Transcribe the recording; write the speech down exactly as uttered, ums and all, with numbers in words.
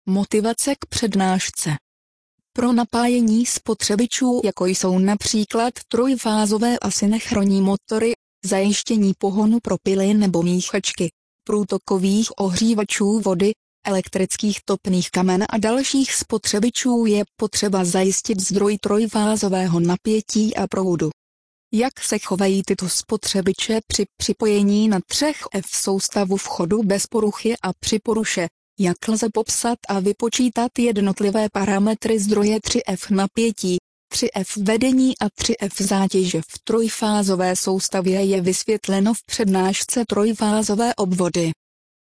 Motivace k přednášce. Pro napájení spotřebičů, jako jsou například trojfázové asynchronní motory, zajištění pohonu pro pily nebo míchačky, průtokových ohřívačů vody, elektrických topných kamen a dalších spotřebičů je potřeba zajistit zdroj trojfázového napětí a proudu. Jak se chovají tyto spotřebiče při připojení na tři F soustavu vchodu bez poruchy a při poruše? Jak lze popsat a vypočítat jednotlivé parametry zdroje tři F napětí, tři F vedení a tři F zátěže v trojfázové soustavě je vysvětleno v přednášce trojfázové obvody.